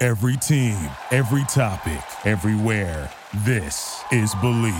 Every team, every topic, everywhere. This is Believe.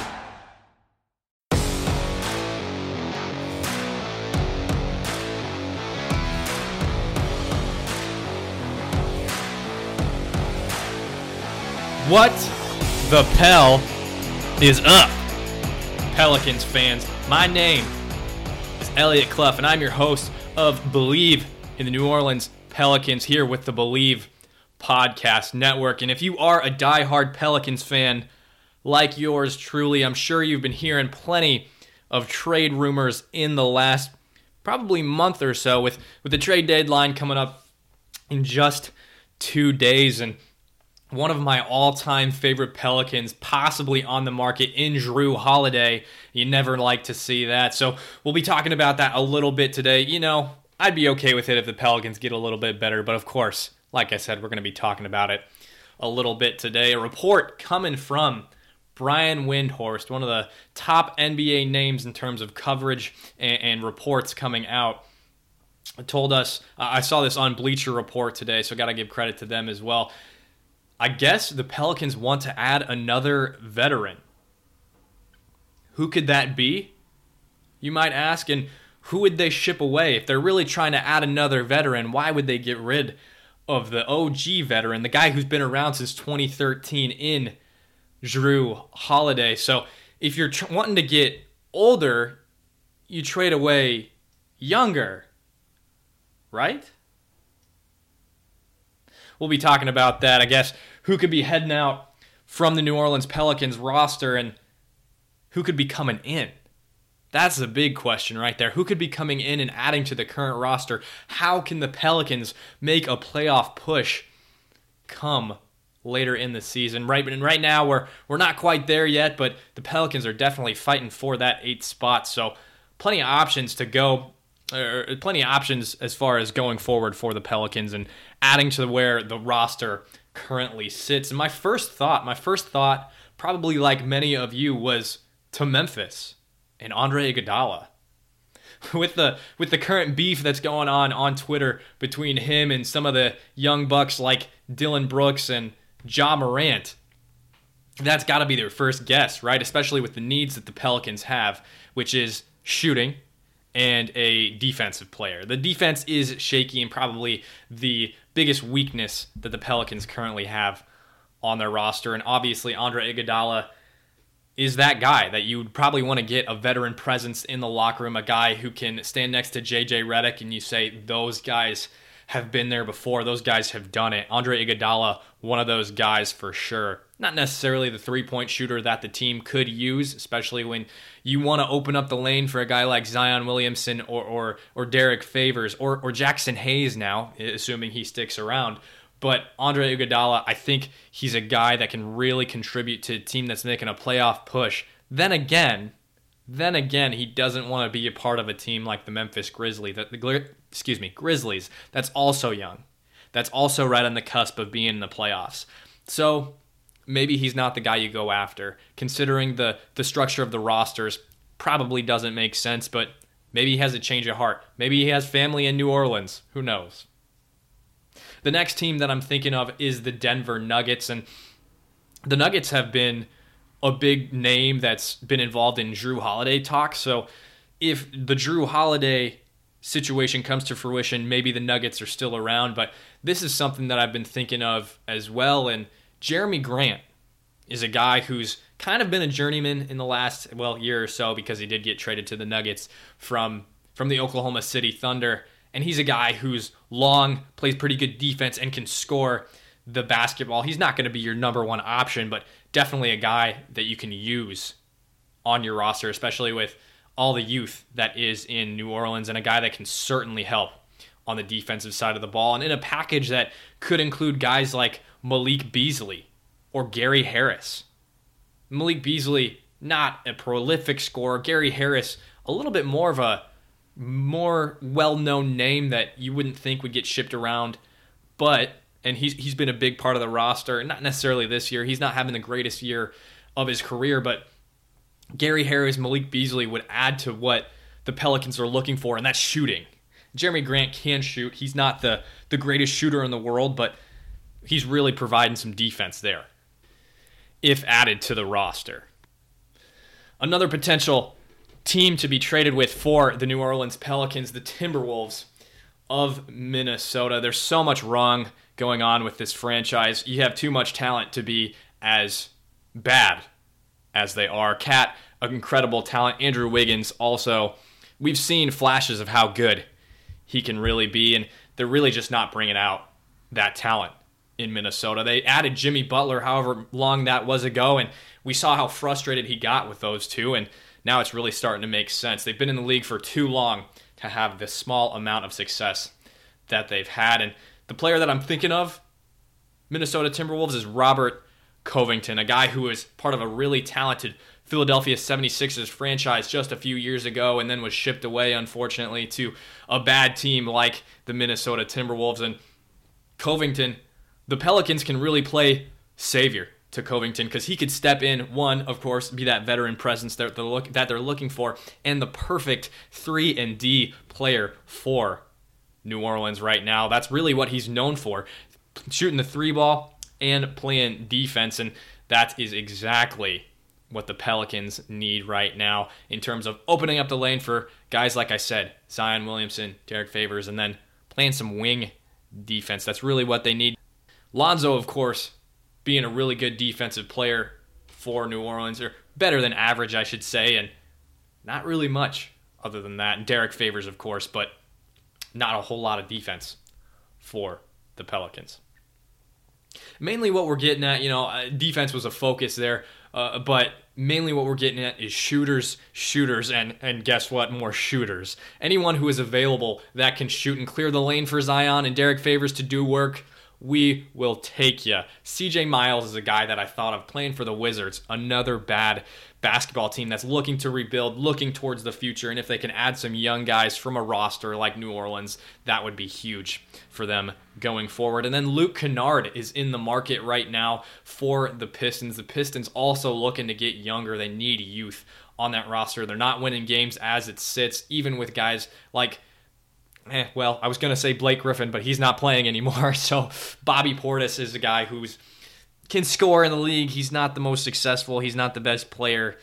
What the Pell is up, Pelicans fans? My name is Elliot Clough, and I'm your host of Believe in the New Orleans Pelicans here with the Believe Podcast Network. And if you are a diehard Pelicans fan like yours truly, I'm sure you've been hearing plenty of trade rumors in the last probably month or so with the trade deadline coming up in just 2 days. And one of my all-time favorite Pelicans possibly on the market in Jrue Holiday. You never like to see that. So we'll be talking about that a little bit today. You know, I'd be okay with it if the Pelicans get a little bit better. But of course, like I said, we're going to be talking about it a little bit today. A report coming from Brian Windhorst, one of the top NBA names in terms of coverage and reports coming out, told us, I saw this on Bleacher Report today, so got to give credit to them as well. I guess the Pelicans want to add another veteran. Who could that be, you might ask? And who would they ship away? If they're really trying to add another veteran, why would they get rid of the OG veteran, the guy who's been around since 2013 in Jrue Holiday? So if you're wanting to get older, you trade away younger, right? We'll be talking about that, I guess. Who could be heading out from the New Orleans Pelicans roster and who could be coming in? That's the big question right there. Who could be coming in and adding to the current roster? How can the Pelicans make a playoff push come later in the season? Right now, we're not quite there yet, but the Pelicans are definitely fighting for that 8th spot. So plenty of options to go, plenty of options as far as going forward for the Pelicans and adding to where the roster currently sits. And my first thought, probably like many of you, was to Memphis and Andre Iguodala. With the current beef that's going on Twitter between him and some of the young bucks like Dylan Brooks and Ja Morant, that's got to be their first guess, right? Especially with the needs that the Pelicans have, which is shooting and a defensive player. The defense is shaky and probably the biggest weakness that the Pelicans currently have on their roster. And obviously Andre Iguodala is that guy that you would probably want to get a veteran presence in the locker room, a guy who can stand next to JJ Redick and you say, those guys have been there before, those guys have done it. Andre Iguodala, one of those guys for sure. Not necessarily the three-point shooter that the team could use, especially when you want to open up the lane for a guy like Zion Williamson or Derek Favors or Jackson Hayes now, assuming he sticks around. But Andre Iguodala, I think he's a guy that can really contribute to a team that's making a playoff push. Then again, he doesn't want to be a part of a team like the Memphis Grizzlies. Grizzlies. That's also young. That's also right on the cusp of being in the playoffs. So maybe he's not the guy you go after. Considering the structure of the rosters, probably doesn't make sense, but maybe he has a change of heart. Maybe he has family in New Orleans. Who knows? The next team that I'm thinking of is the Denver Nuggets, and the Nuggets have been a big name that's been involved in Jrue Holiday talk. So if the Jrue Holiday situation comes to fruition, maybe the Nuggets are still around, but this is something that I've been thinking of as well. And Jeremy Grant is a guy who's kind of been a journeyman in the last, year or so, because he did get traded to the Nuggets from the Oklahoma City Thunder. And he's a guy who's long, plays pretty good defense, and can score the basketball. He's not going to be your number one option, but definitely a guy that you can use on your roster, especially with all the youth that is in New Orleans, and a guy that can certainly help on the defensive side of the ball. And in a package that could include guys like Malik Beasley or Gary Harris. Malik Beasley, not a prolific scorer. Gary Harris, a little bit more of a more well-known name that you wouldn't think would get shipped around, and he's been a big part of the roster, not necessarily this year. He's not having the greatest year of his career, but Gary Harris, Malik Beasley would add to what the Pelicans are looking for, and that's shooting. Jeremy Grant can shoot. He's not the greatest shooter in the world, but he's really providing some defense there if added to the roster. Another potential team to be traded with for the New Orleans Pelicans, the Timberwolves of Minnesota. There's so much wrong going on with this franchise. You have too much talent to be as bad as they are. Cat, an incredible talent. Andrew Wiggins also. We've seen flashes of how good he can really be, and they're really just not bringing out that talent in Minnesota. They added Jimmy Butler however long that was ago, and we saw how frustrated he got with those two, and now it's really starting to make sense. They've been in the league for too long to have this small amount of success that they've had. And the player that I'm thinking of, Minnesota Timberwolves, is Robert Covington, a guy who was part of a really talented Philadelphia 76ers franchise just a few years ago and then was shipped away, unfortunately, to a bad team like the Minnesota Timberwolves. And Covington, the Pelicans can really play savior to Covington because he could step in, one, of course, be that veteran presence that they're looking for, and the perfect 3-and-D player for New Orleans right now. That's really what he's known for, shooting the three ball and playing defense, and that is exactly what the Pelicans need right now in terms of opening up the lane for guys like I said, Zion Williamson, Derek Favors, and then playing some wing defense. That's really what they need. Lonzo, of course, being a really good defensive player for New Orleans, or better than average, I should say, and not really much other than that. And Derek Favors, of course, but not a whole lot of defense for the Pelicans. Mainly what we're getting at, defense was a focus there, but mainly what we're getting at is shooters, and guess what? More shooters. Anyone who is available that can shoot and clear the lane for Zion and Derek Favors to do work, we will take you. CJ Miles is a guy that I thought of playing for the Wizards, another bad basketball team that's looking to rebuild, looking towards the future, and if they can add some young guys from a roster like New Orleans, that would be huge for them going forward. And then Luke Kennard is in the market right now for the Pistons. The Pistons also looking to get younger. They need youth on that roster. They're not winning games as it sits, even with guys like I was going to say Blake Griffin, but he's not playing anymore. So Bobby Portis is a guy who's can score in the league. He's not the most successful. He's not the best player.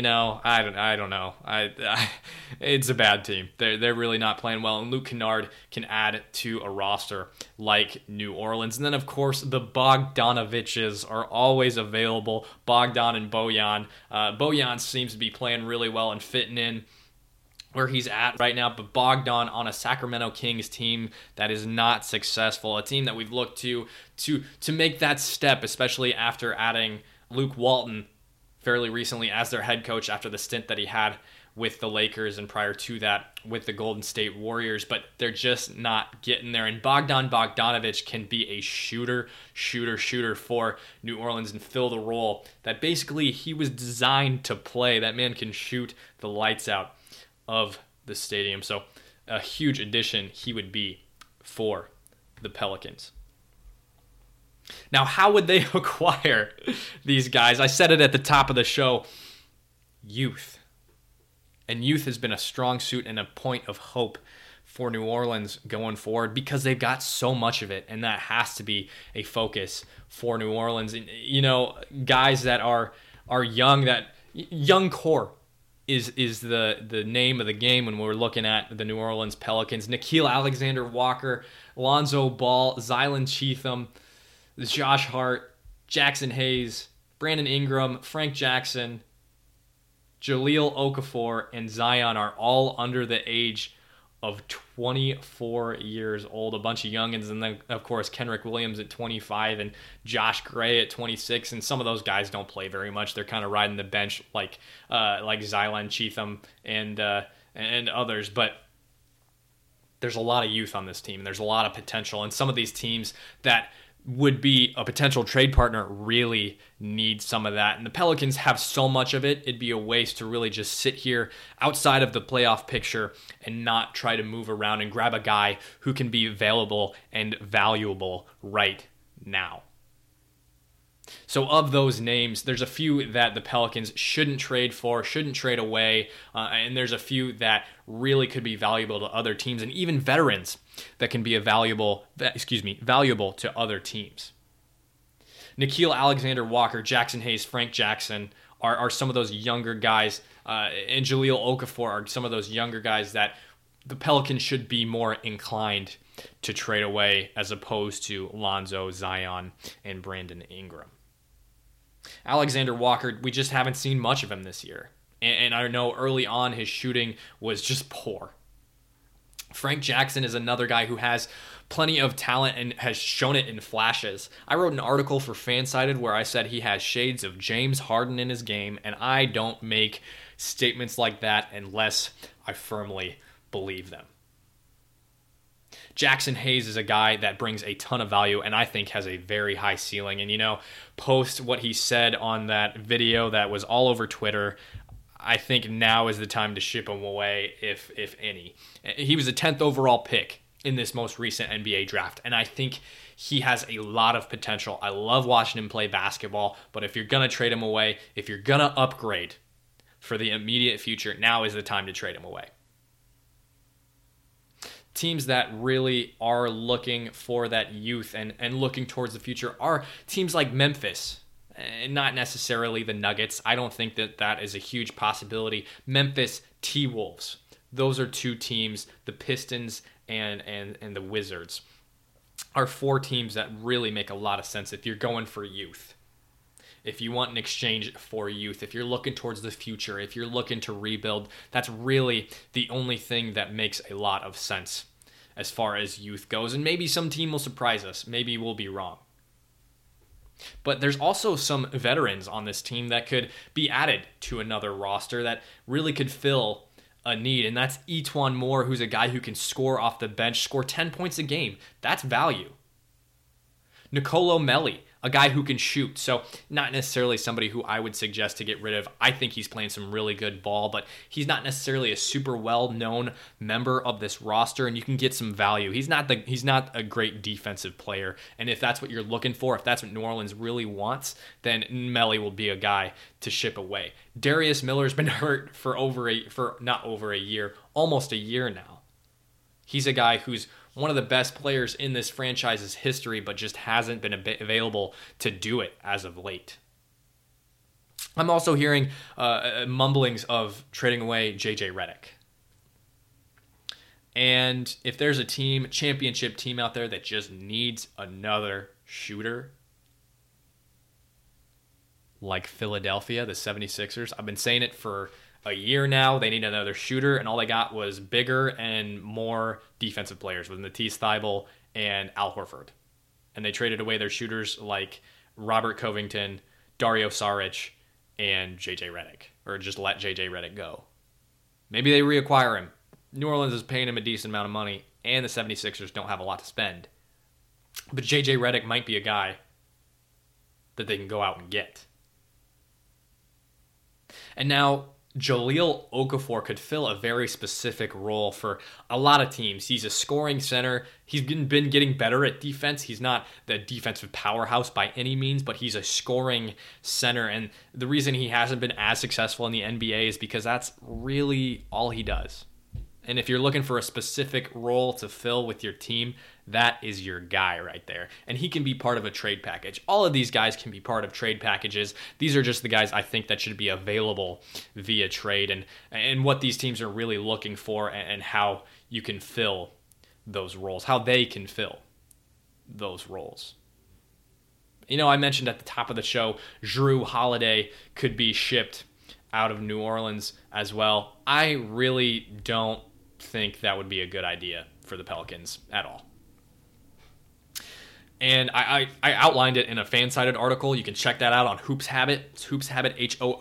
I don't know. It's a bad team. They're really not playing well. And Luke Kennard can add to a roster like New Orleans. And then, of course, the Bogdanoviches are always available. Bogdan and Bojan. Bojan seems to be playing really well and fitting in where he's at right now, but Bogdan on a Sacramento Kings team that is not successful, a team that we've looked to make that step, especially after adding Luke Walton fairly recently as their head coach after the stint that he had with the Lakers and prior to that with the Golden State Warriors, but they're just not getting there. And Bogdan Bogdanovic can be a shooter for New Orleans and fill the role that basically he was designed to play. That man can shoot the lights out of the stadium. So a huge addition he would be for the Pelicans. Now, how would they acquire these guys? I said it at the top of the show. Youth. And youth has been a strong suit and a point of hope for New Orleans going forward because they've got so much of it, and that has to be a focus for New Orleans. Guys that are young, that young core is the name of the game when we're looking at the New Orleans Pelicans. Nickeil Alexander-Walker, Lonzo Ball, Zylan Cheatham, Josh Hart, Jackson Hayes, Brandon Ingram, Frank Jackson, Jahlil Okafor, and Zion are all under the age of 24 years old. A bunch of youngins, and then, of course, Kenrich Williams at 25 and Josh Gray at 26, and some of those guys don't play very much. They're kind of riding the bench like Zylan Cheatham and others, but there's a lot of youth on this team, and there's a lot of potential, and some of these teams that would be a potential trade partner really need some of that. And the Pelicans have so much of it, it'd be a waste to really just sit here outside of the playoff picture and not try to move around and grab a guy who can be available and valuable right now. So of those names, there's a few that the Pelicans shouldn't trade for, shouldn't trade away, and there's a few that really could be valuable to other teams, and even veterans that can be valuable to other teams. Nickeil Alexander-Walker, Jackson Hayes, Frank Jackson are some of those younger guys, and Jahlil Okafor are some of those younger guys that the Pelicans should be more inclined to trade away as opposed to Lonzo, Zion, and Brandon Ingram. Alexander Walker, we just haven't seen much of him this year. And I know early on his shooting was just poor. Frank Jackson is another guy who has plenty of talent and has shown it in flashes. I wrote an article for Fansided where I said he has shades of James Harden in his game, and I don't make statements like that unless I firmly believe them. Jackson Hayes is a guy that brings a ton of value and I think has a very high ceiling. And, post what he said on that video that was all over Twitter, I think now is the time to ship him away, if any. He was a 10th overall pick in this most recent NBA draft, and I think he has a lot of potential. I love watching him play basketball, but if you're going to trade him away, if you're going to upgrade for the immediate future, now is the time to trade him away. Teams that really are looking for that youth and looking towards the future are teams like Memphis, and not necessarily the Nuggets. I don't think that is a huge possibility. Memphis, T-Wolves. Those are two teams, the Pistons and the Wizards, are four teams that really make a lot of sense if you're going for youth. If you want an exchange for youth, if you're looking towards the future, if you're looking to rebuild, that's really the only thing that makes a lot of sense as far as youth goes. And maybe some team will surprise us. Maybe we'll be wrong. But there's also some veterans on this team that could be added to another roster that really could fill a need. And that's E'Twaun Moore, who's a guy who can score off the bench, score 10 points a game. That's value. Nicolo Melli, a guy who can shoot. So not necessarily somebody who I would suggest to get rid of. I think he's playing some really good ball, but he's not necessarily a super well-known member of this roster, and you can get some value. He's not a great defensive player, and if that's what you're looking for, if that's what New Orleans really wants, then Melli will be a guy to ship away. Darius Miller's been hurt for almost a year now. He's a guy who's one of the best players in this franchise's history, but just hasn't been available to do it as of late. I'm also hearing mumblings of trading away JJ Redick. And if there's a championship team out there that just needs another shooter, like Philadelphia, the 76ers, I've been saying it for a year now. They need another shooter, and all they got was bigger and more defensive players with Matisse Thybulle and Al Horford. And they traded away their shooters like Robert Covington, Dario Saric, and JJ Redick, or just let JJ Redick go. Maybe they reacquire him. New Orleans is paying him a decent amount of money, and the 76ers don't have a lot to spend. But JJ Redick might be a guy that they can go out and get. And now Jahlil Okafor could fill a very specific role for a lot of teams. He's a scoring center. He's been getting better at defense. He's not the defensive powerhouse by any means, but he's a scoring center. And the reason he hasn't been as successful in the NBA is because that's really all he does. And if you're looking for a specific role to fill with your team, that is your guy right there. And he can be part of a trade package. All of these guys can be part of trade packages. These are just the guys I think that should be available via trade, and what these teams are really looking for, and how you can fill those roles, how they can fill those roles. I mentioned at the top of the show, Jrue Holiday could be shipped out of New Orleans as well. I really don't think that would be a good idea for the Pelicans at all. And I outlined it in a fan-sided article. You can check that out on Hoops Habit. It's Hoops Habit,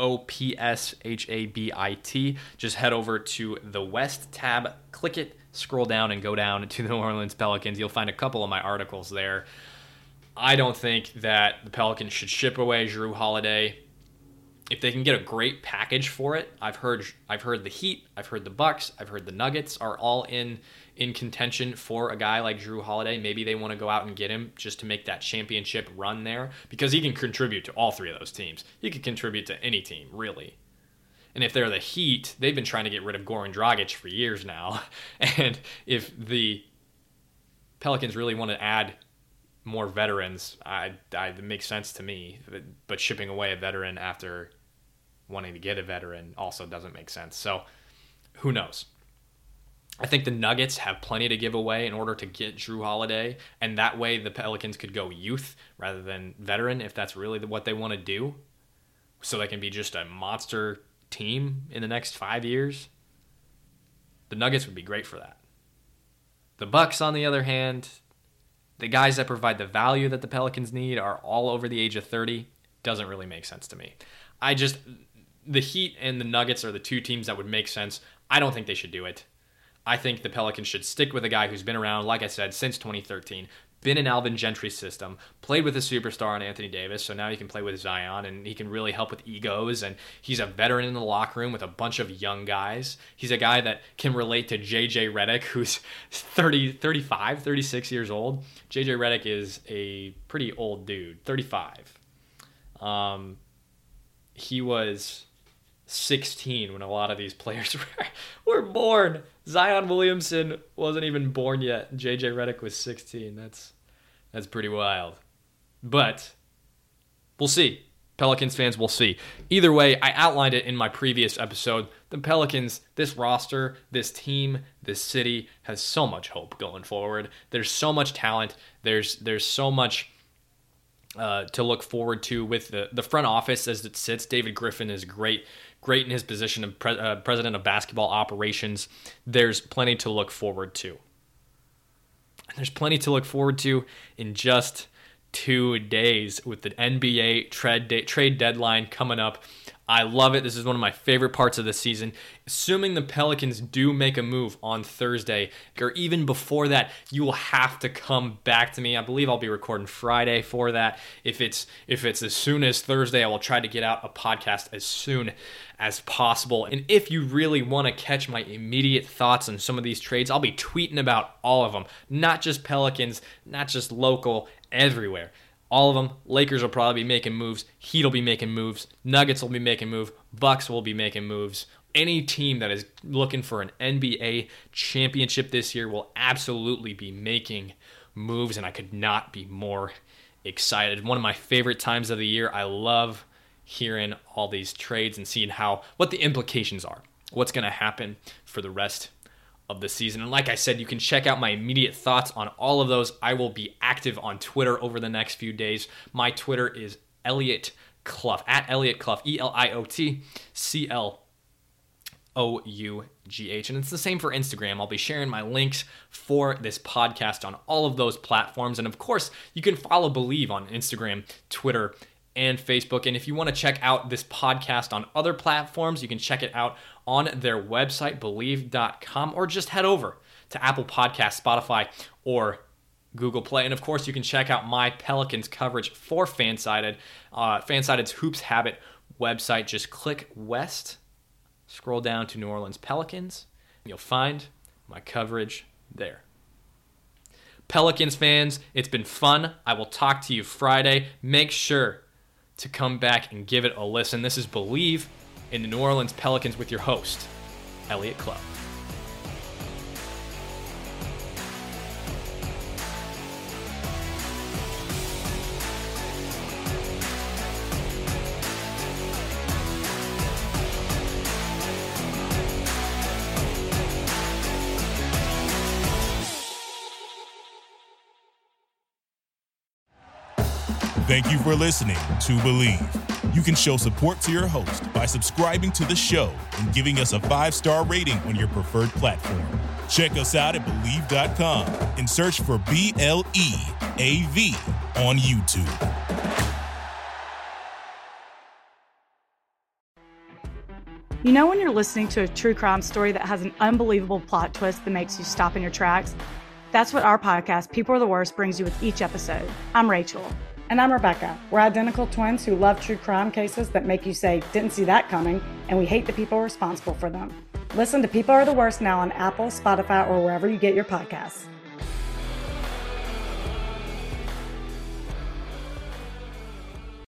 HOOPSHABIT. Just head over to the West tab, click it, scroll down, and go down to the New Orleans Pelicans. You'll find a couple of my articles there. I don't think that the Pelicans should ship away Jrue Holiday. If they can get a great package for it, I've heard the Heat, I've heard the Bucks, I've heard the Nuggets are all in contention for a guy like Jrue Holiday. Maybe they want to go out and get him just to make that championship run there, because he can contribute to all three of those teams. He could contribute to any team, really. And if they're the Heat, they've been trying to get rid of Goran Dragic for years now. And if the Pelicans really want to add more veterans, it makes sense to me. But shipping away a veteran after wanting to get a veteran also doesn't make sense. So who knows? I think the Nuggets have plenty to give away in order to get Jrue Holiday, and that way the Pelicans could go youth rather than veteran if that's really what they want to do, so they can be just a monster team in the next 5 years. The Nuggets would be great for that. The Bucks, on the other hand, the guys that provide the value that the Pelicans need are all over the age of 30. Doesn't really make sense to me. The Heat and the Nuggets are the two teams that would make sense. I don't think they should do it. I think the Pelicans should stick with a guy who's been around, like I said, since 2013, been in Alvin Gentry's system, played with a superstar in Anthony Davis, so now he can play with Zion, and he can really help with egos, and he's a veteran in the locker room with a bunch of young guys. He's a guy that can relate to J.J. Redick, who's 35, 36 years old. J.J. Redick is a pretty old dude, 35. He was 16 when a lot of these players were born. Zion Williamson wasn't even born yet. J.J. Redick was 16. That's pretty wild. But we'll see. Pelicans fans, we'll see. Either way, I outlined it in my previous episode. The Pelicans, this roster, this team, this city has so much hope going forward. There's so much talent. There's so much to look forward to with the front office as it sits. David Griffin is great in his position of president of basketball operations. There's plenty to look forward to. And there's plenty to look forward to in just 2 days with the NBA trade deadline coming up. I love it. This is one of my favorite parts of the season. Assuming the Pelicans do make a move on Thursday, or even before that, you will have to come back to me. I believe I'll be recording Friday for that. If it's as soon as Thursday, I will try to get out a podcast as soon as possible. And if you really want to catch my immediate thoughts on some of these trades, I'll be tweeting about all of them. Not just Pelicans, not just local, everywhere. All of them. Lakers will probably be making moves. Heat will be making moves. Nuggets will be making moves. Bucks will be making moves. Any team that is looking for an NBA championship this year will absolutely be making moves, and I could not be more excited. One of my favorite times of the year. I love hearing all these trades and seeing what the implications are. What's going to happen for the rest of the season. And like I said, you can check out my immediate thoughts on all of those. I will be active on Twitter over the next few days. My Twitter is Elliot Clough, at Elliot Clough, ELIOTCLOUGH. And it's the same for Instagram. I'll be sharing my links for this podcast on all of those platforms. And of course, you can follow Believe on Instagram, Twitter, and Facebook. And if you want to check out this podcast on other platforms, you can check it out on their website, Believe.com, or just head over to Apple Podcasts, Spotify, or Google Play. And of course, you can check out my Pelicans coverage for Fansided's Hoops Habit website. Just click west, scroll down to New Orleans Pelicans, and you'll find my coverage there. Pelicans fans, it's been fun. I will talk to you Friday. Make sure to come back and give it a listen. This is Believe in the New Orleans Pelicans with your host, Elliot Clough. Thank you for listening to Believe. You can show support to your host by subscribing to the show and giving us a 5-star rating on your preferred platform. Check us out at Believe.com and search for BLEAV on YouTube. You know when you're listening to a true crime story that has an unbelievable plot twist that makes you stop in your tracks? That's what our podcast, People Are the Worst, brings you with each episode. I'm Rachel. And I'm Rebecca. We're identical twins who love true crime cases that make you say, didn't see that coming, and we hate the people responsible for them. Listen to People Are the Worst now on Apple, Spotify, or wherever you get your podcasts.